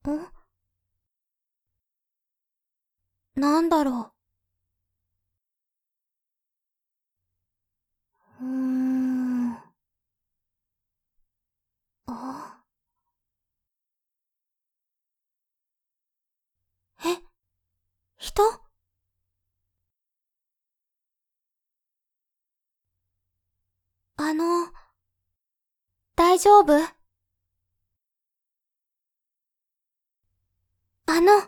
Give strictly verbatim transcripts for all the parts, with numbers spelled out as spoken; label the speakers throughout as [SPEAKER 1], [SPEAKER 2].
[SPEAKER 1] ん？なんだろう。うーん。あ？え？人？あの、大丈夫？あの、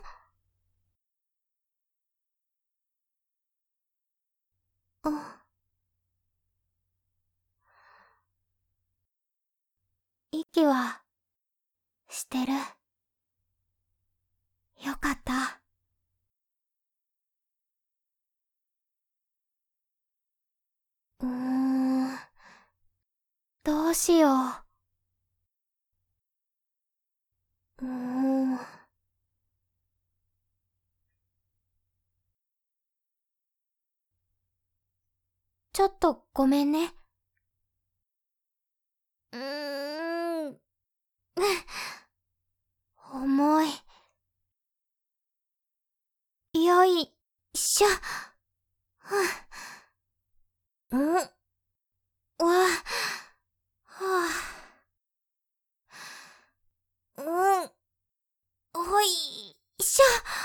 [SPEAKER 1] あ、息は、してる。よかった。うーん、どうしよう。うーん。ちょっとごめんね。うーん。重い。よいしょ。うん。わ、はあ。うん。ほいしょ。